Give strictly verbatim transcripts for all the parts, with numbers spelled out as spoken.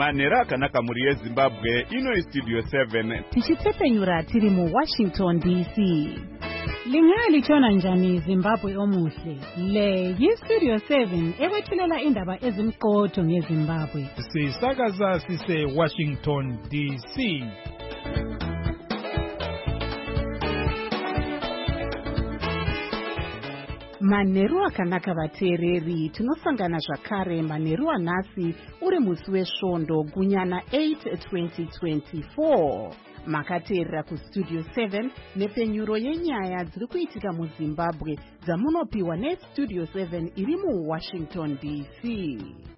manhero akanaka muri yezimbabwe. Ino istudio seven tichitsepenyura tiri muWashington D C. Lingalitshona njani Zimbabwe omuhle? Le yistudio seven ewethulela indaba ezimqotho ngeZimbabwe. Sisakaza sise Washington D C. Manheru akanaka vateereri, tinosangana zvakare manheru anhasi uri musi wesvondo gunyana eight twenty twenty-four. Makateerera kustudio seven nepenyuro yenyaya dziri kuitika muZimbabwe dzamunopiwa nestudio seven iri muWashington D C.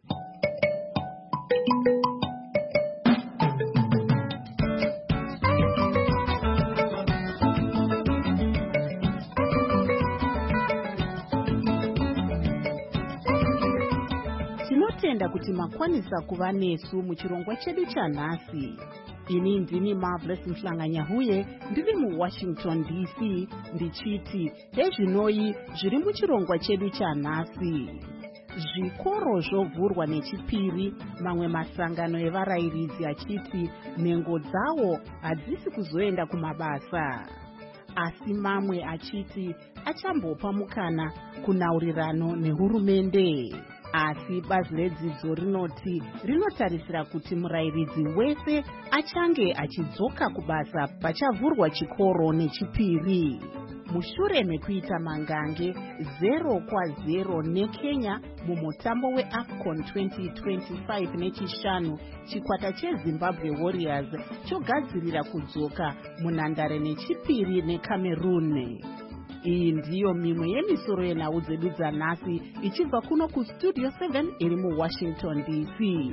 Tinotenda kuti makwanisa kuva nesu muchirongwa chedu chanhasi. Ini ndini Marvelous Mhlanganyahuye, ndiri muWashington D C, ndichiti ezvinoi zviri muchirongwa chedu chanhasi. Zvikoro zvovhurwa nechipiri, mamwe masangano evarayiridzi achiti nhengo dzawo hadzisi kuzoenda kumabasa. Asi mamwe achiti achambopa mukana kunaurirano nehurumende. Asi bazi redzidzo rinoti rinotarisira kuti murayiridzi wese achange achidzoka kubasa pachavhurwa chikoro nechipiri. Mushure mekuita mangange zero kwa zero neKenya mumutambo weAFCON twenty twenty-five nechishanu, chikwata cheZimbabwe Warriors chogadzirira kudzoka munhandare nechipiri neCameroon. Iyi ndiyo mimwe yemisoro yenhau dzedu dzanhasi ichibva kuno kustudio seven iri muWashington D C.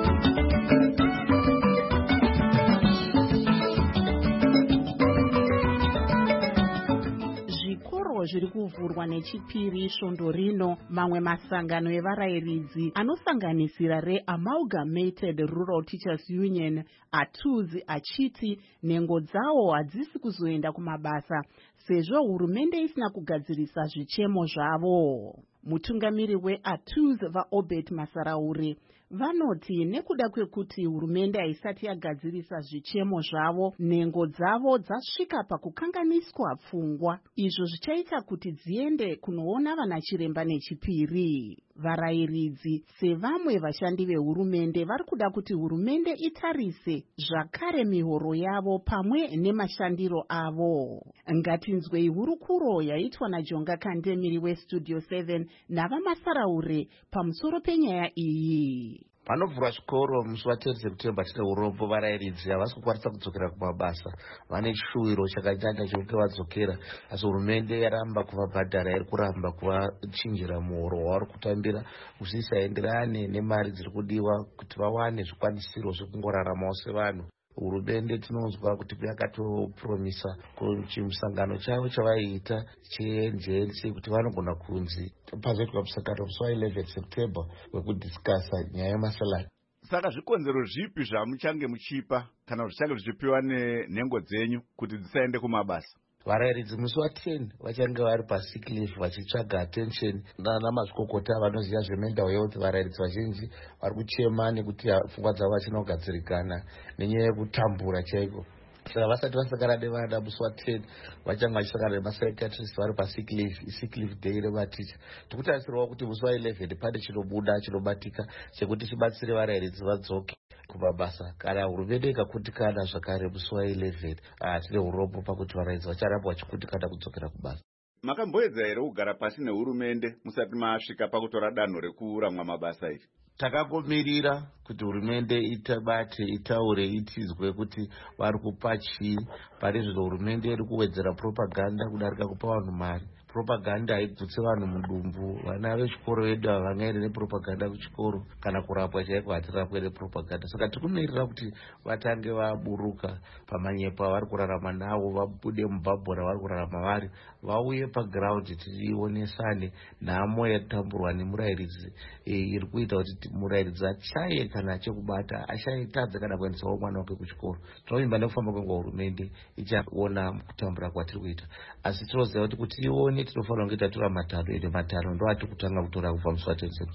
Zvikoro zviri kuvhurwa nechipiri svondo rino. Mamwe masangano evarayiridzi anosanganisira reAmalgamated Rural Teachers Union A T U Z achiti nhengo dzawo hadzisi kuzoenda kumabasa sezvo hurumende isina kugadzirisa zvichemo zvavo. Mutungamiri weA T U Z vaObert Masaraure vanoti nekuda kwekuti hurumende haisati yagadzirisa zvichemo zvavo, nhengo dzavo dzasvika pakukanganiswa pfungwa, izvo zvichaita kuti dziende kunoona vana chiremba nechipiri. Varayiridzi sevamwe vashandi vehurumende vari kuda kuti hurumende itarise zvakare mihoro yavo pamwe nemashandiro avo. Ngatinzwei hurukuro yaitwa naJonga Kandemiri westudio seven navamasaraure pamusoro penyaya iyi. Panovhurwa zvikoro musi wa ten September tine urombo varayiridzi havasi kukwanisa kudzokera kumabasa. Vane shuwiro chakanyanya chekuti vadzokera, asi hurumende yaramba kuvabhadhara, iri kuramba kuvachinjira muhoro wavari kutambira usisaenderane nemari dziri kudiwa kuti vawane zvikwanisiro zvekungoraramawo sevanhu. Hurumende tinonzwa kuti yakatopromisa kuchimusangano chavo chavaiita cheN G N C kuti vanogona kunzi pazoitwa musangano musi wa eleven September wekudhiskasa nyaya yemasalari. Saka zvikonzero zvipi zvamuchange muchipa kana zvichange zvichipiwa nenhengo dzenyu kuti dzisaende kumabasa? Varayiridzi musi wa ten vachange vari pasick leave vachitsvaga attention nana mazvikokota vanoziva zvemental health. Varayiridzi vazhinji vari kuchema nekuti pfungwa dzavo vachina kugadzirikana nenyaya yekutambura chaiko. Saka vasati vasangana nevana musi wa ten vachange vachisangana nemapsychiatrist vari pasick leave, isick leave day rematicha. Tikutarisirawo kuti musi wa eleven pane chinobuda chinobatika chekuti chibatsire varayiridzi vadzoke kumabasa. Kana hurumende ikakutikana zvakare musi wa eleven, tine urombo pakuti varayiridzi vacharamba vachikutikana kudzokera kubasa. Makamboedza here kugara pasi nehurumende musati masvika pakutora danho rekuramwa mabasa iri? Takagomirira kuti hurumende itabate, itaure, itizwe kuti vari kupa chii. Pane zvino hurumende iri kuwedzera propaganda kudarika kupa vanhu mari. Propaganda haibvutse vanhu mudumbu. Vana vechikoro vedu havangaende nepropaganda kuchikoro, kana kurapwa chaiko hatirapwe nepropaganda. Saka tikumirira kuti vatange vaburuka pamanyepo avari kurarama nawo, vabude mubhabhora vari kurarama vari, vauye paground tionesane nhamo yatamburwa nemurayiridzi iri kuita kuti murayiridzi achaye kana chekubata, achaitadza kana kuendesawo mwana wake kuchikoro. Tinovimba nekufamba kwenguva hurumende ichaona kutambura kwatiri kuita, asi tinoziva kuti kuti ione tinofanira kunge tatora matanho, ende matanho ndo atiri kutanga kutora kubva musi wa ten September.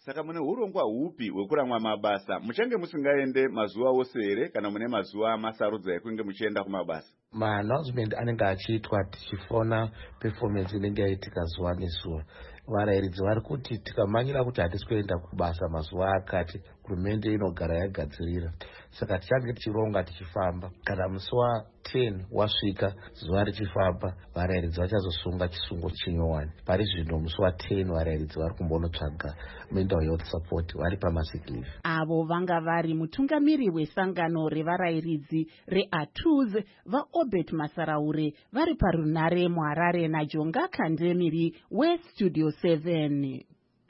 Saka mune urongwa hupi hwekuramwa mabasa? Muchange musingaende mazuva ose here kana mune mazuva masarudza ekunge muchienda kumabasa? Ma-announcement anenge achiitwa tichifona performance inenge yaitika zuva nezuva. Varairidzi vari kuti tikamanyira kuti hatisi kuenda kubasa mazuva akati, hurumende inogara yagadzirira. Saka tichange tichironga tichifamba. Kana musi wa ten wasvika zuva richifamba, varairidzi vachazosunga chisungo chinyowani. Pari zvino musi wa ten varairidzi vari kumbonotsvaga mental health support vari pamasick leave. Avo vanga vari mutungamiri wesangano revarairidzi reA T U Z vaObert Masaraure vari parunare muHarare naJonga Kandemiri weStudio seven.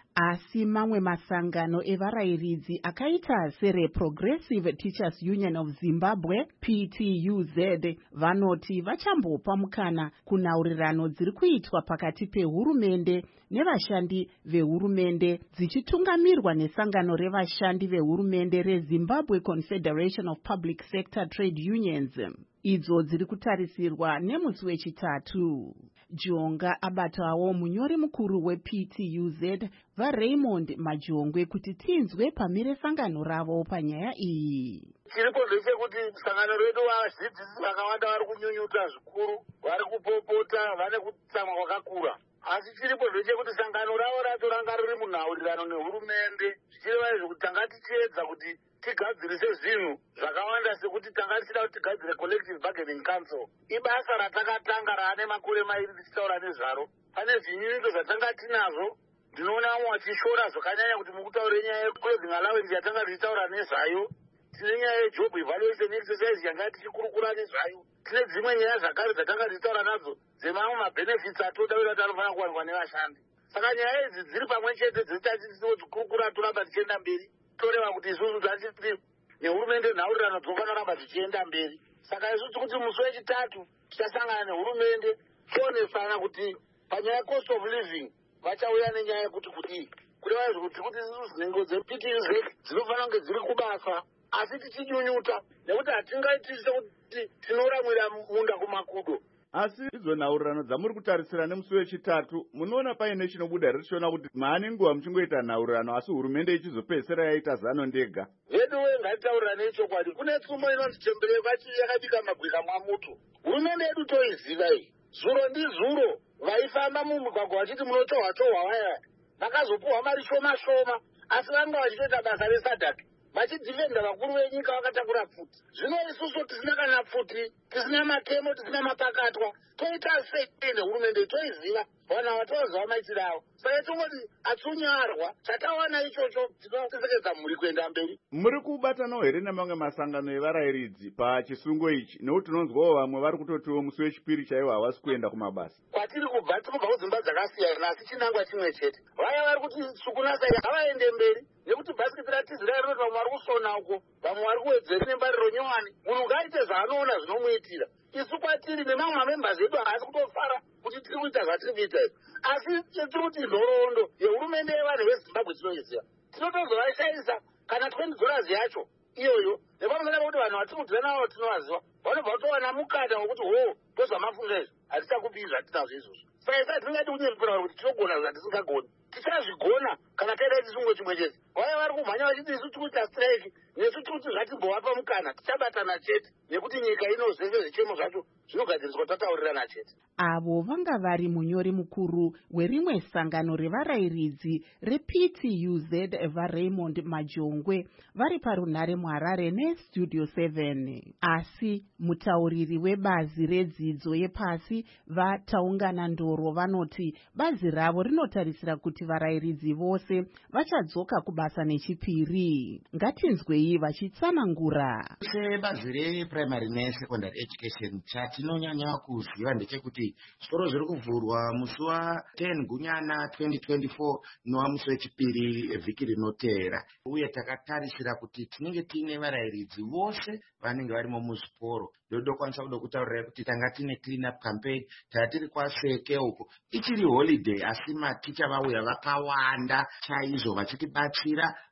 Asi mamwe masangano evarairidzi akaita sereProgressive Teachers Union of Zimbabwe P T U Z vanoti vachambopa mukana kunaurirano dziri kuitwa pakati pehurumende nevashandi vehurumende dzichitungamirwa nesangano revashandi vehurumende reZimbabwe Confederation of Public Sector Trade Unions, idzo dziri kutarisirwa nemusi wechitatu. Jonga abatawo munyori mukuru weP T U Z vaRaymond Majongwe kuti tinzwe pamire sangano ravo panyaya iyi. Chiripo ndechekuti sangano redu vadzidzisi vakawanda vari kunyunyuta zvikuru, vari kupopota, vane kutsamwa kwakakura. Asi chiripo ndechekuti sangano ravo racho ranga riri munhaurirano nehurumende, zvichireva izvo kuti tanga tichiedza kuti tigadzirise zvinhu zvakawanda sekuti tanga tichida kuti tigadzire collective bargaining council. Ibasa ratakatanga raane makore mairi tichitaura nezvaro. Pane zvinyunyuto zvatanga tinazvo. Ndinoona vamwe vachishora zvakanyanya kuti mukutaura nyaya yeclothing allowance yatanga tichitaura nezvayo. Tine nyaya yejob evaluation exercise yanga tichikurukura nezvayo. Tine dzimwe nyaya zvakare dzatanga tichitaura nadzo dzemamwe mabenefits atoda kuti anofanira kuwanikwa nevashandi. Saka nyaya idzi dziri pamwe chete dzinoita tichikurukura toramba tichienda mberi. Toreva kuti isusu tachiti nehurumende nhaurirano dzinofanira kuramba tichienda mberi. Saka isusu kuti musi wechitatu tichasangana nehurumende tionesana kuti panyaya cost of living vachauya nenyaya yekuti kuti kureva izvo kuti kuti isusu nhengo dzeP T U Z dzinofanira kunge dziri kubasa, asi tichinyunyuta nekuti hatingaiti sekuti tinoramwira munda kumakudo. Asi idzo nhaurirano dzamuri kutarisira nemusi wechitatu, munoona paine chinobuda richiona kuti maane nguva muchingoita nhaurirano asi hurumende ichizopedzisira yaita zano ndega? Vedu ngatitaurirane nechokwadi. Kune tsumo inonzi Temberero yakabika magwika mwamuto. Hurumende yedu toiziva iyi. Zuro ndizuro vaifamba mumugwagwa vachiti munotohwa tohwa vaya vakazopuhwa mari shoma shoma, asi vanga vachitoita basa resadhaki vachidhivenda vakuru venyika vakatakura pfuti. Zvino isusu tisina kana pfuti, tisina makemo, tisina mapakatwa, toita sei nehurumende toiziva vanhu vatoziva maitiro avo. Saka tongoti atsunyarwa chatawana ichocho tinopfekedza mhuri kuenda mberi. Muri kubatanawo here nemamwe masangano evarairidzi pachisungo ichi? Nekuti tinonzwawo vamwe vari kutotiwo musi wechipiri chaiwo havasi kuenda kumabasa. Kwatiri kubva tinobva kudzimba dzakasiyana asi chinangwa chimwe chete. Vaya vari kuti sukunasai havaende mberi nekuti bhasikiti ratizi rai rinoti vamwe vari kusona uko, vamwe vari kuwedzera nembariro nyowani. Munhu ngaaite zvaanoona zvinomuitira. Isu kwatiri nemamwe mamembers edu haasi kutofara kuti tiri kuita zvatiri kuita izvi, asi tiri kuti nhoroondo yehurumende yevanhu veZimbabwe tinoiziva. Tinotozovashaisa kana twenty dollars yacho iyoyo nepamusana pekuti vanhu vatiri kudhira navo tinovaziva vanobva kutowana mukana wekuti ho tozvamafunga izvi hatichakupi zvatinazvo izvozvo. Saka isa tingati kunyepura kuti tinogona zvatisingagoni. Tichazvigona kana taita chisungo chimwe chete. Vaya vari kumhanya vachiti isu tiri kuita strike nesu tiri kuti zvatimbovapa mukana tichabatana chete nekuti nyika ino zvese zvichemo zvacho zvinogadziriswa tataurirana chete. Avo vanga vari munyori mukuru werimwe sangano revarairidzi reP T U Z vaRaymond Majongwe vari parunare muHarare neStudio seven. Asi mutauriri webazi redzidzo yepasi vaTaungana Ndoro vanoti bazi ravo rinotarisira kuti varairidzi vose vachadzoka kubasa nechipiri. Ngatinzwei vachitsanangura. Sebazi reprimary nesecondary education chatinonyanya kuziva ndechekuti zvitoro zviri kuvhurwa musi wa ten gunyana twenty twenty-four nowa musi wechipiri vhiki rinoteera, uye takatarisira kuti tinenge tiine varairidzi vose vanenge varimo muzviporo. Ndodokwanisa kuda kutaurira kuti tanga tine clean up campaign tatiri kwaseke uko ichiri holiday, asi maticha vauya vakawanda chaizvo vachitibatsira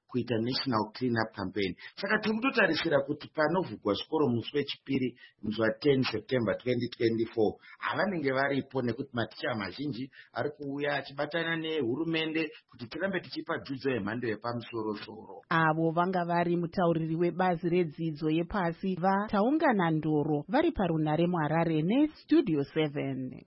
kuita national clean up campaign. Saka tiri kutotarisira kuti panovhurwa zvikoro musi wechipiri musi wa10 September twenty twenty-four havanenge varipo, nekuti maticha mazhinji ari kuuya achibatana nehurumende kuti tirambe tichipa dzidzo yemhando yepamusoro-soro. Avo vanga vari mutauriri webazi redzidzo yepasi vataungana ndoro vari parunhare muHarare neStudio seven.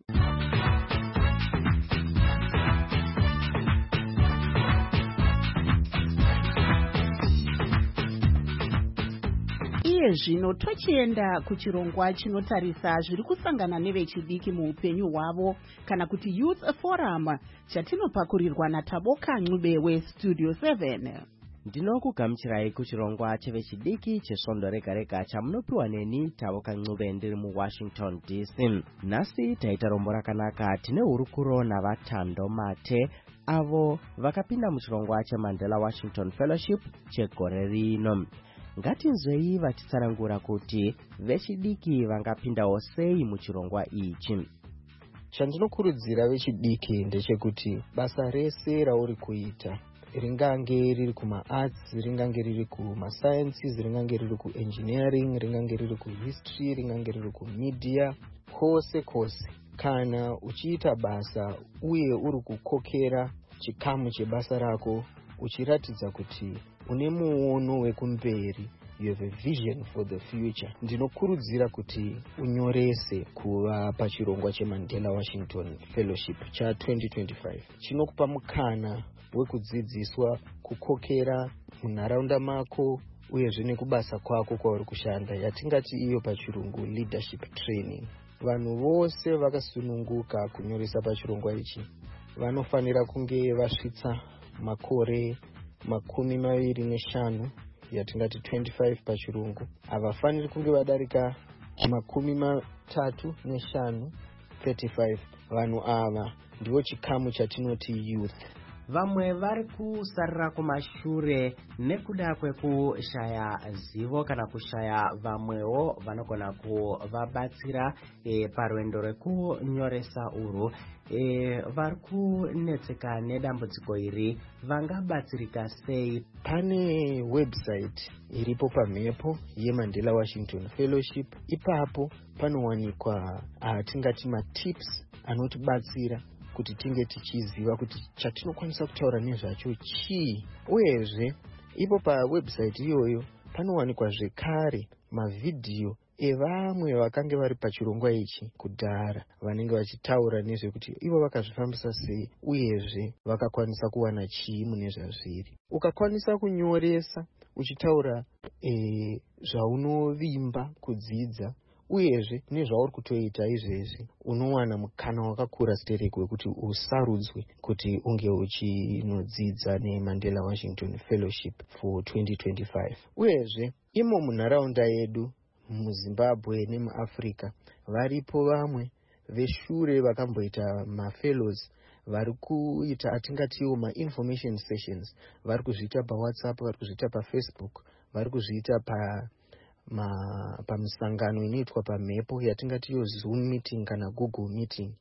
Iye zvino tochienda kuchirongwa chinotarisa zviri kusangana nevechidiki muupenyu hwavo kana kuti Youth Forum chatinopakurirwa naTaboka Ncube weStudio seven. Ndinokugamuchirai kuchirongwa chevechidiki chesvondo rega rega chamunopiwa neni Taboka Ncube ndiri muWashington D C. Nhasi taita rombo rakanaka. Tine hurukuro navatando mate avo vakapinda muchirongwa cheMandela Washington Fellowship chegore rino. Ngatinzwei vachitsanangura kuti vechidiki vangapindawo sei muchirongwa ichi. Chandinokurudzira vechidiki ndechekuti basa rese rauri kuita, ringange riri kumaarts, ringange riri kumasciences, ringange riri kuengineering, ringange riri kuhistory, ringange riri kumedia, kwose kwose kana uchiita basa uye uri kukokera chikamu chebasa rako uchiratidza kuti une muono wekumberi, you have a vision for the future, ndinokurudzira kuti unyorese kuva pachirongwa cheMandela Washington Fellowship cha twenty twenty-five. Chinokupa mukana wekudzidziswa kukokera munharaunda mako uyezve nekubasa kwako kwauri kushanda, yatingati iyo pachirungu leadership training. Vanhu vose vakasununguka kunyoresa pachirongwa ichi vanofanira kunge vasvitsa makore makumi maviri neshanu, yatingati twenty-five pachirungu. Havafaniri kunge vadarika makumi matatu neshanu, thirty-five. Vanhu ava ndivo chikamu chatinoti youth. Vamwe vari kusarira kumashure nekuda kwekushaya zivo kana kushaya vamwewo vanogona kuvabatsira e, parwendo rwekunyoresa urwu. E, vari kunetseka nedambudziko iri vangabatsirika sei? Pane website iripo pamhepo yeMandela Washington Fellowship. Ipapo panowanikwa atingati matips anotibatsira kuti tinge tichiziva kuti chatinokwanisa kutaura nezvacho chii. Uyezve ipo pawebsite iyoyo panowanikwa zvekare mavhidhiyo evamwe vakange vari pachirongwa ichi kudhara, vanenge vachitaura nezvekuti ivo vakazvifambisa sei uyezve vakakwanisa kuwana chii mune zvazviri. Ukakwanisa kunyoresa uchitaura e, zvaunovimba kudzidza uyezve nezvauri kutoita izvezvi, unowana mukana wakakura stereki wekuti usarudzwe kuti unge uchinodzidza neMandela Washington Fellowship for twenty twenty-five. Uyezve imo munharaunda yedu muZimbabwe nemuAfrica varipo vamwe veshure vakamboita mafellows vari kuita atingatiwo ma-information sessions. Vari kuzviita paWhatsApp, vari kuzviita paFacebook, vari kuzviita pa ma pamisangano inoitwa pamhepo yatingati yo Zoom meeting kana Google meeting.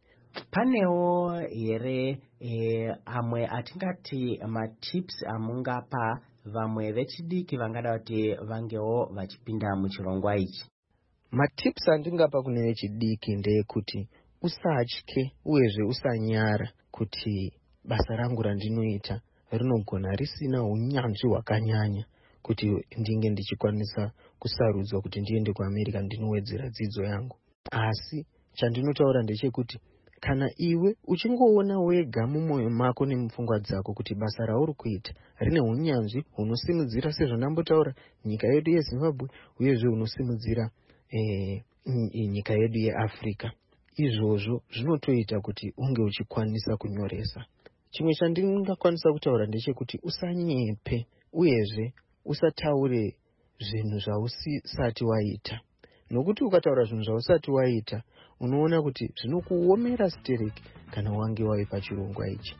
Panewo here e, amwe atingati matips amungapa vamwe vechidiki vangada kuti vangewo vachipinda muchirongwa ichi? Matips andingapa kune vechidiki ndeyekuti usatye uyezve usanyara kuti basa rangu randinoita rinogona risina unyanzvi hwakanyanya kuti ndinge ndichikwanisa kusarudzwa kuti ndiende kuAmerica ndinowedzera dzidzo yangu. Asi chandinotaura ndechekuti kana iwe uchingoona wega mumwoyo mako nemupfungwa dzako kuti basa rauri kuita rine unyanzvi hunosimudzira sezvo ndambotaura nyika yedu yeZimbabwe uyezve hunosimudzira e, nyika yedu yeAfrica, izvozvo zvinotoita kuti unge uchikwanisa kunyoresa. Chimwe chandingakwanisa kutaura ndechekuti usanyepe uyezve usataure zvinhu zvausati waita, nokuti ukataura zvinhu zvausati waita unoona kuti zvinokuomera stereki kana wange wave pachirongwa ichi.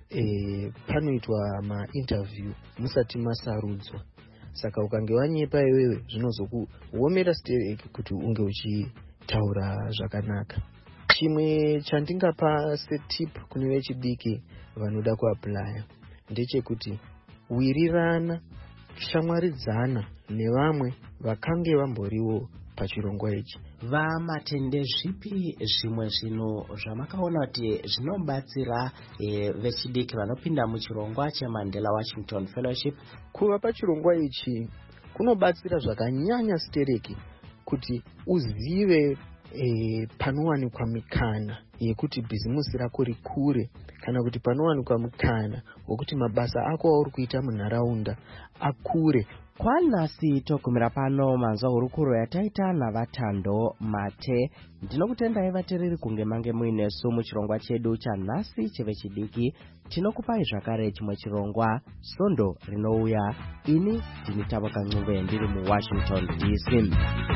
E, panoitwa ma-interview musati masarudzwa, saka ukange wanyepa iwewe zvinozokuomera stereki kuti unge uchitaura zvakanaka. Chimwe chandingapa setip kune vechidiki vanoda kuaplaya ndechekuti wirirana shamwaridzana nevamwe vakange vamboriwo pachirongwa ichi. vamatende zvipi zvimwe zvinhu zvamakaona kuti zvinobatsira e, vechidiki vanopinda muchirongwa cheMandela Washington Fellowship? Kuva pachirongwa ichi kunobatsira zvakanyanya stereki kuti uzive e, panowanikwa mikana yekuti bhizimusi rako rikure, kana kuti panowanikwa mukana wekuti mabasa ako auri kuita munharaunda akure. Kwanhasi togumira pano manzwa hurukuro yataita navatando Mate. Ndinokutendai vateereri kunge mange muinesu muchirongwa chedu chanhasi chevechidiki. Tinokupai zvakare chimwe chirongwa Svondo rinouya. Ini ndini Tavoka Ncube ndiri muWashington D C.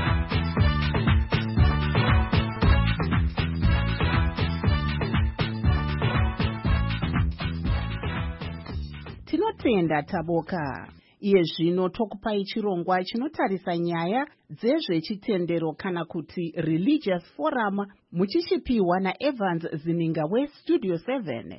Tinotenda Tavoka. Iye zvino tokupai chirongwa chinotarisa nyaya dzezvechitendero kana kuti Religious Forum, muchishipiwa naEvans Zininga weStudio seven.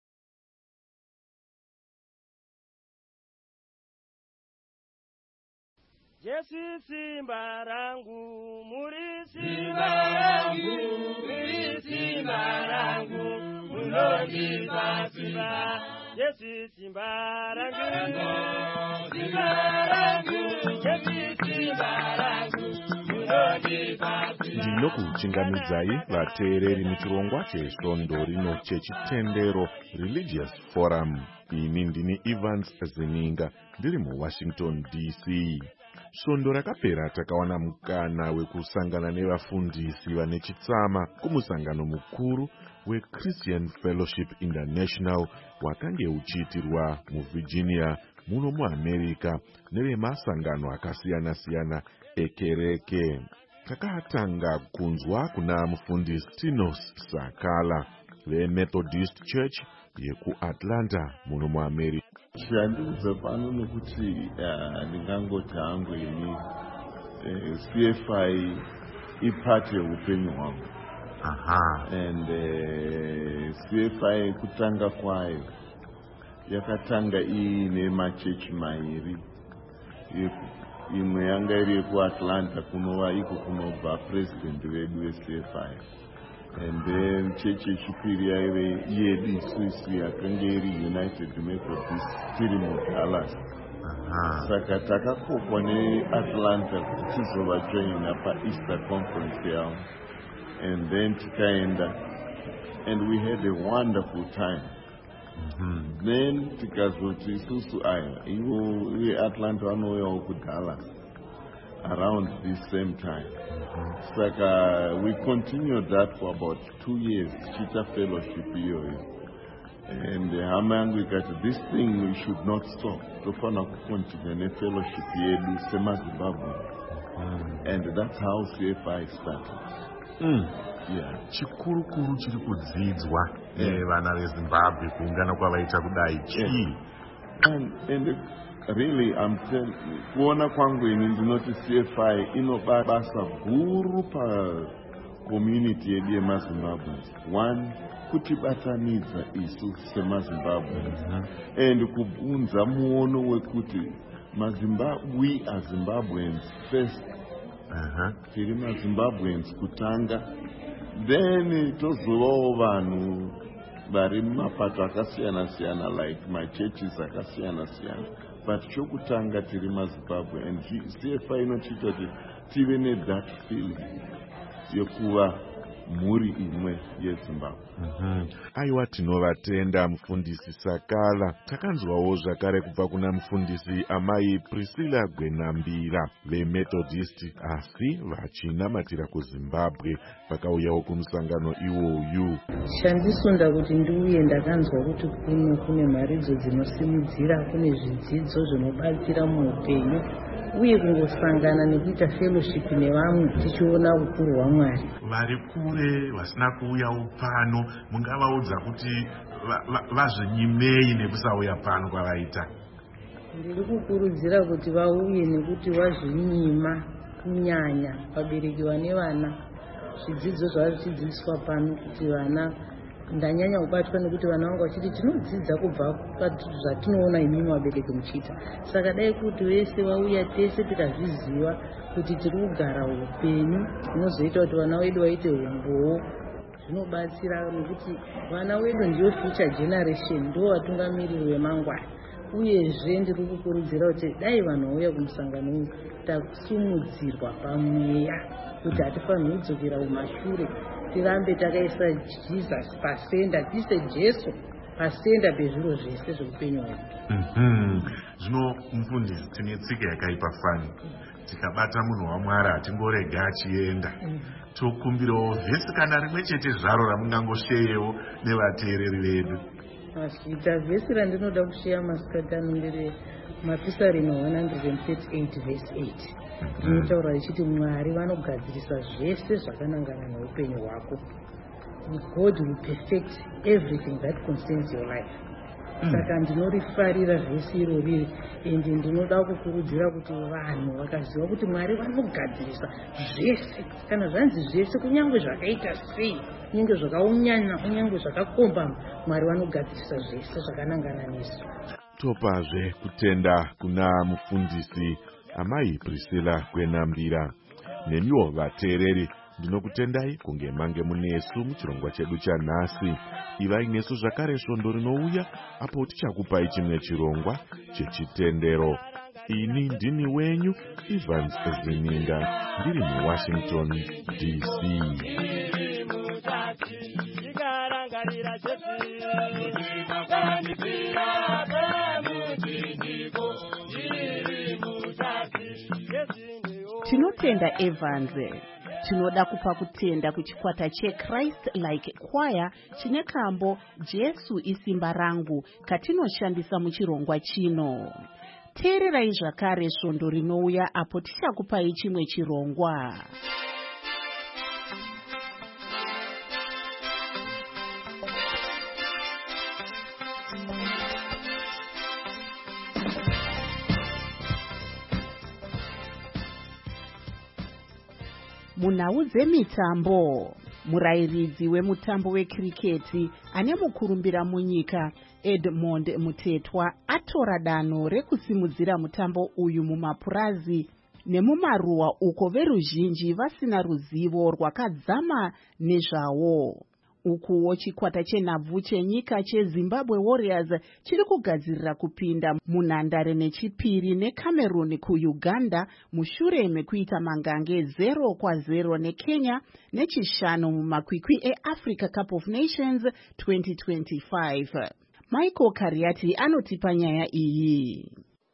Yesu simba rangu, muri simba rangu, muri simba rangu, munondipa simba. Yesu simba rangu, simba rangu, Yesu simba rangu, munondipa simba. Ndinokuchingamidzai vateereri muchirongwa chesvondo rino chechitendero Religious Forum. Ini ndini Evans Zininga ndiri muWashington D C. Svondo rakapera takawana mukana wekusangana nevafundisi vane chitsama kumusangano mukuru weChristian Fellowship International wakange uchiitirwa muVirginia muno muAmerica nevemasangano akasiyana-siyana ekereke. Takatanga kunzwa kuna mufundisi Tinos Sakala veMethodist Church yekuAtlanta muno muAmerica. Chiandiudza pano nekuti ndingangoti hangu ini C F I ipate upenyu hwangu. Aha. And uh, C F I kutanga kwayo yakatanga iine machechi mairi. Imwe yanga iri yekuAtlanta kunova iko kunobva president wedu weC F I. And then chechi yechipiri yaive yedu isusu yakanga iri United Methodist tiri muDallas. Saka takakokwa neAtlanta kuti tizovajoina paEaster conference yavo. And then tikaenda and we had a wonderful time. Mm-hmm. Then tikazoti isusu aya ivo veAtlanta vanouyawo kuDallas around this same time. Mm-hmm. Saka we continued that for about two years tichiita fellowship iyoyo. And hama yangu ikati this thing we should not stop, tofana kucontinue nefellowship yedu semaZimbabwe. Mm-hmm. And that's how C F I started. Mm. Yeah. Chikurukuru chiri kudzidzwa nevana veZimbabwe kuungana kwavaita kudai chii? And, and really I'm telling kuona kwangu ini ndinoti C F I inoba basa guru pa community yedu yemaZimbabwe. One, kutibatanidza isu semaZimbabwe. Mm-hmm. And kubunza muono wekuti maZimbabwe, we are Zimbabweans first. Uh-huh. Tiri maZimbabweans kutanga, then tozovawo vanhu vari mumapato akasiyana-siyana like my churches akasiyana-siyana, but chokutanga tiri maZimbabwe. And C F I inochiita kuti tive nethat feeling yekuva mhuri imwe yeZimbabwe. Mm-hmm. Aiwa, tinovatenda mufundisi Sakala. Takanzwawo zvakare kubva kuna mufundisi amai Priscilla Gwenambira veMethodist asi vachinamatira kuZimbabwe vakauyawo kumusangano iwoyu. Chandisonda kuti ndiuye ndakanzwa kuti kuno kune maridzo dzinosimudzira, kune zvidzidzo zvinobatsira muupenyu uye kungosangana nekuita fellowship nevamwe tichiona ukuru hwaMwari. Vari kure vasina kuuyawo pano mungavaudza kuti vazvinyimei nekusauya pano kwavaita? Ndiri kukurudzira kuti vauye nekuti vazvinyima kunyanya vabereki vane vana. Zvidzidzo zvachidzidziswa pano kuti vana ndanyanya kubatwa nekuti vana vangu vachiti tinodzidza kubva zvatinoona imimi vabereki muchiita. Saka dai kuti vese vauya tese tikazviziva kuti tiri kugara upenyu zvinozoita kuti vana vedu vaite umbowo, zvinobatsira nekuti vana vedu ndiyo future generation, ndo vatungamiriri vemangwana. Uyezve ndiri kukurudzira kuti dai vanhu vauya kumusangano uyu tasumudzirwa pamweya kuti hatifaniri kudzokera kumashure, tirambe takaisa Jesus pasenda, tise Jesu pasenda pezviro zvese zveupenyu hwedu. Zvino mufundisi, tine tsika yakaipa fani, tikabata munhu waMwari hatingorega achienda. Tokumbirawo vhesi kana rimwe chete zvaro ramungangosheyewo nevateereri vedu. Masvita vhesi randinoda kusheya masikatano ndere Mapisarino one thirty-eight verse eight. Rinotaura richiti Mwari vanogadzirisa zvese zvakanangana neupenyu hwako. God will perfect everything that concerns your life. Saka ndinorifarira vhesi irori ende ndinoda kukurudzira kuti vanhu vakaziva kuti Mwari vanogadzirisa zvese, kana zvanzi zvese kunyange zvakaita sei, kunyange zvakaunyana, kunyange zvakakombama, Mwari vanogadzirisa zvese zvakanangana nesu. Topazve kutenda kuna mufundisi Amai Priscilla Kwenambira. Nemiwo vateereri, ndinokutendai kunge mange munesu muchirongwa chedu chanhasi. Ivai nesu zvakare svondo rinouya apo tichakupai chimwe chirongwa chechitendero. Ini ndini wenyu Evans Zininga, ndiri muWashington D C. Tinotenda Evans. Tinoda kupa kutenda kuchikwata cheChrist Like Choir chine kambo Jesu isimba rangu katinoshandisa muchirongwa chino. Teererai zvakare svondo rinouya apo tichakupai chimwe chirongwa. Munhau dzemitambo, murayiridzi wemutambo wekiriketi ane mukurumbira munyika Edmond Mutetwa atora danho rekusimudzira mutambo uyu mumapurazi nemumaruwa uko veruzhinji vasina ruzivo rwakadzama nezvawo. Ukuwo chikwata chenhabvu chenyika cheZimbabwe Warriors chiri kugadzirira kupinda munhandare nechipiri neCameroon kuUganda mushure mekuita mangange zero kwa zero neKenya nechishanu mumakwikwi eAfrica Cup of Nations twenty twenty-five. Michael Kariati anotipa nyaya iyi.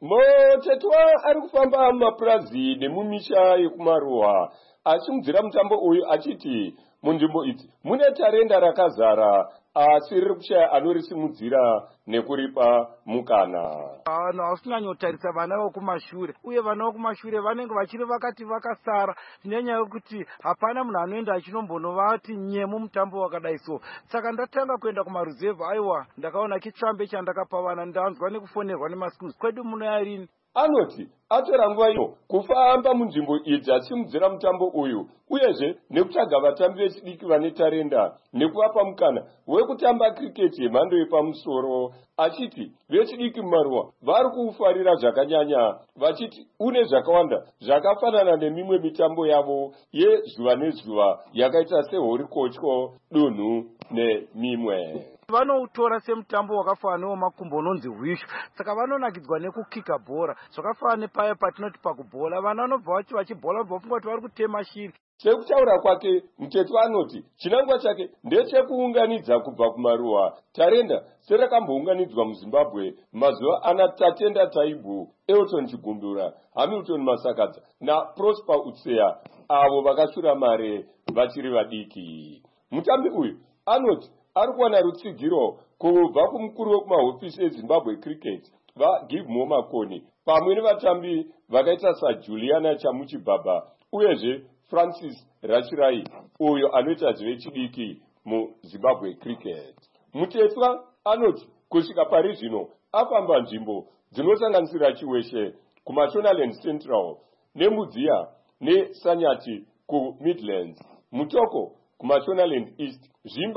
Mutetwa ari kufamba mumapurazi nemumisha yekumaruwa achimudzira mutambo uyu achiti munzvimbo idzi mune tarenda rakazara asi riri kushaya anorisimudzira nekuripa mukana. Vanhu hausinyanyotarisa vana vekumashure, uye vana vekumashure vanenge vachiri vakati vakasara nenyaya yekuti hapana munhu anoenda achinombonovati nyemu mutambo wakadai so. Saka ndatanga kuenda kumaruzevha, aiwa ndakaona chitsvambe chandakapa vana, ndanzwa nekufonerwa nemaschools. Kwedu munoyarini? Anoti atora nguva ino kufamba munzvimbo idzi achimudzira mutambo uyu, uyezve nekutsvaga vatambi vechidiki vane tarenda nekuvapa mukana wekutamba kriketi yemhando yepamusoro. Achiti vechidiki mumaruwa vari kuufarira zvakanyanya, vachiti une zvakawanda zvakafanana nemimwe mitambo yavo yezuva nezuva yakaita sehorikotyo, dunhu nemimwe. Vanoutora semutambo wakafanana wemakumbo unonzi hwishu, saka vanonakidzwa nekukika bhora zvakafanana nepaya patinoti pakubhola. Vana vanobva vachi vachibhola vobva vafunga kuti vari kutema shiri. Sekutaura kwake Mutetwa anoti chinangwa chake ndechekuunganidza kubva kumaruwa tarenda serakambounganidzwa muZimbabwe mazuva ana Tatenda Taibu, Elton Chigumbura, Hamilton Masakadza naProsper Utseya, avo vakashura mare vachiri vadiki. Mutambi uyu anoti ari kuwana rutsigiro kubva kumukuru wekumahofisi eZimbabwe Cricket vaGive Makoni pamwe nevatambi vakaita saJuliana Chamuchibhaba uyezve Francis Rachirai uyo anoita zvechidiki muZimbabwe Cricket. Mutetwa anoti kusvika pari zvino afamba nzvimbo dzinosanganisira Chiweshe kuMashonaland Central neMudziya neSanyati kuMidlands, Mutoko kuMashonaland East, Zvimba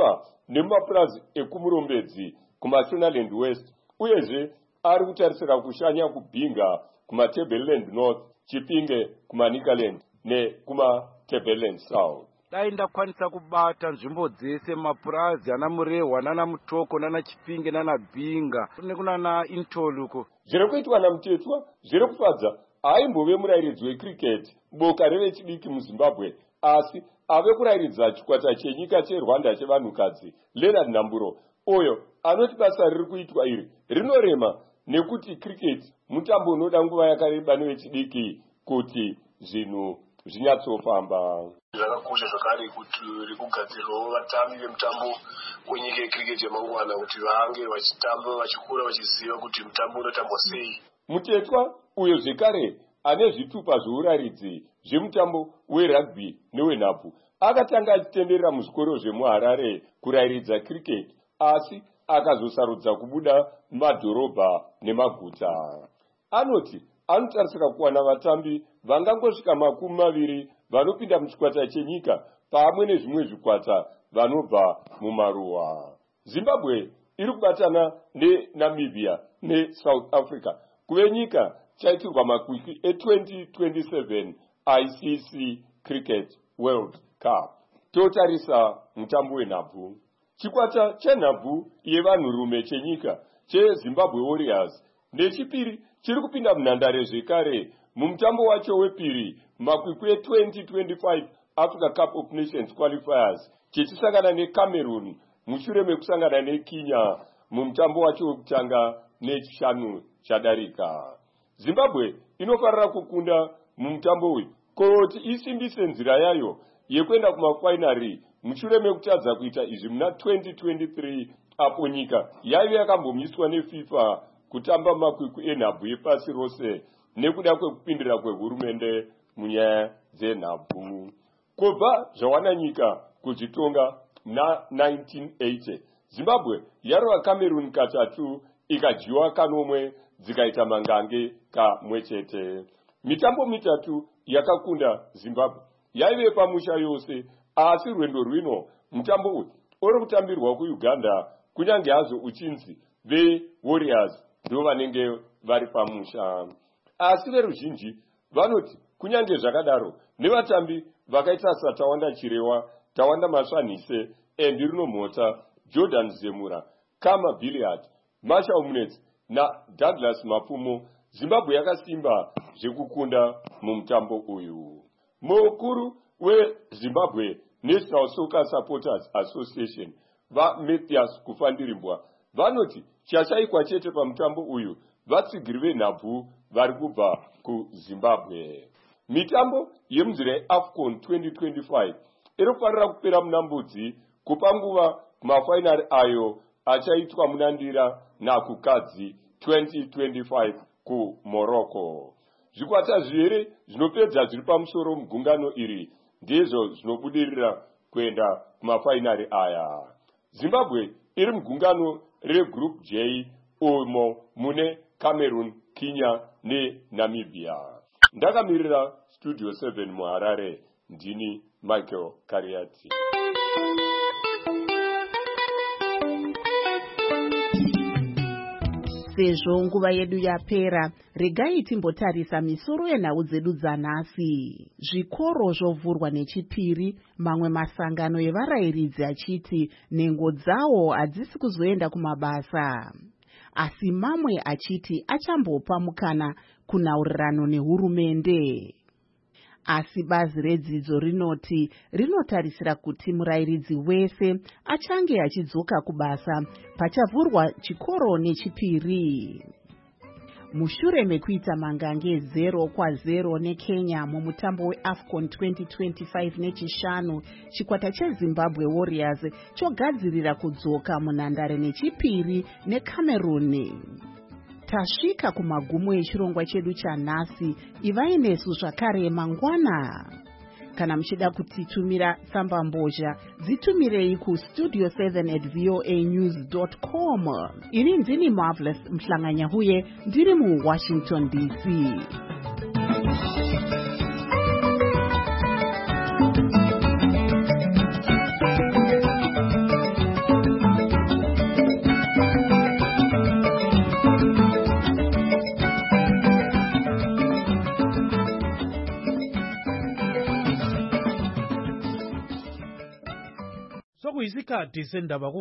nemapurazi ekumurombedzi kumashonaland west, uyezve ari kutarisira kushanya kubhinga kumatableland north, Chipinge kumanikaland nekumatableland south. dai ndakwanisa kubata nzvimbo dzese, mapurazi ana Murehwa nana Mutoko nana Chipinge nana Bhinga nekunana Intoluko. Zviri kuitwa naMutetwa zviri kufadza. Haimbove murairidzi wecricket boka revechidiki muZimbabwe, asi ave kurairidza chikwata chenyika cheRwanda chevanhukadzi Leonard Namburo, uyo anoti basa riri kuitwa iri rinorema nekuti cricket mutambo unoda nguva yakareba nevechidiki kuti zvinhu zvinyatsofamba. Zvakakosha zvakare kuti rikugadzirwawo vatambi vemutambo wenyika yecricket yamangwana kuti vange vachitamba vachikura vachiziva kuti mutambo unotambwa sei. Mutetwa uyo zvekare ane zvitupa zveuraridzi zvemutambo werugby newenhabvu akatanga achitenderera muzvikoro zvemuHarare kurairidza cricket, asi akazosarudza kubuda madhorobha nemaguta. Anoti anotarisira kuwana vatambi vangangosvika makumi maviri vanopinda muchikwata chenyika pamwe nezvimwe zvikwata vanobva mumaruwa. Zimbabwe iri kubatana neNamibia neSouth Africa kuve nyika chaitirwa makwikwi e-twenty twenty-seven I C C Cricket World Cup. Totarisa mutambo wenhabvu. Chikwata chenhabvu yevanhurume chenyika cheZimbabwe Warriors nechipiri chiri kupinda munhandare zvekare mumutambo wacho wepiri makwikwi e-twenty twenty-five Africa Cup of Nations Qualifiers, chichisangana neCameroon mushure mekusangana neKenya mumutambo wacho wekutanga nechishanu chadarika. Zimbabwe inofarira kukunda mumutambo uyu kuti isimbise nzira yayo yekuenda kumafainari mushure mekutadza kuita izvi muna twenty twenty-three apo nyika yaive yakambomiswa neFIFA kutamba makwikwi enhabvu yepasi rose nekuda kwekupindira kwehurumende munyaya dzenhabvu. Kubva zvawana nyika kuzvitonga na nineteen eighty, Zimbabwe yarova Cameroon katatu ikadyiwa kanomwe dzikaita mangange kamwe chete. Mitambo mitatu yakakunda Zimbabwe yaive pamusha yose, asi rwendo rwino mutambo uyu uri kutambirwa kuUganda kunyange hazvo uchinzi veWarriors ndo vanenge vari pamusha. Asi veruzhinji vanoti kunyange zvakadaro nevatambi vakaita saTawanda Chirewa, Tawanda Masvanhise, Endrino Mota, Jordan Zemura, Kama Billiard, Marshall Munetsi na Douglas Mapumo, Zimbabwe yakasimba zvekukunda mumutambo uyu. Mukuru weZimbabwe National Soccer Supporters Association vaMatthias Kufandirimbwa vanoti chashaikwa chete pamutambo uyu vatsigiri venhabvu vari kubva kuZimbabwe. Mitambo yemunzira yeAFCON twenty twenty-five iri kufanira kupera muna Mbudzi kupa nguva kumafainari ayo achaitwa munandira nakukadzi twenty twenty-five kuMorocco. Zvikwata zviviri zvinopedza zviri pamusoro mugungano iri ndizvo zvinobudirira kuenda kumafainari aya. Zimbabwe iri mugungano regroup J umo mune Cameroon, Kenya neNamibia. Ndakamirira Studio seven muHarare, ndini Michael Kariati. Sezvo nguva yedu yapera, regai timbotarisa misoro yenhau dzedu dzanhasi. Zvikoro zvovhurwa nechipiri, mamwe masangano evarairidzi achiti nhengo dzawo hadzisi kuzoenda kumabasa. Asi mamwe achiti achambopa mukana kunhaurirano nehurumende. Asi bazi redzidzo rinoti rinotarisira kuti murairidzi wese achange achidzoka kubasa pachavhurwa chikoro nechipiri. Mushure mekuita mangange zero kwa zero neKenya mumutambo weAFCON twenty twenty-five nechishanu, chikwata cheZimbabwe Warriors chogadzirira kudzoka munhandare nechipiri neCameroon. Tasvika kumagumo echirongwa chedu chanhasi. Ivai nesu zvakare mangwana. Kana muchida kutitumira tsamba mbozha, dzitumirei ku studio seven at voa news dot com. Ini ndini Marvelous Mhlanganyahuye, ndiri muWashington D C. ngesikhathi sendaba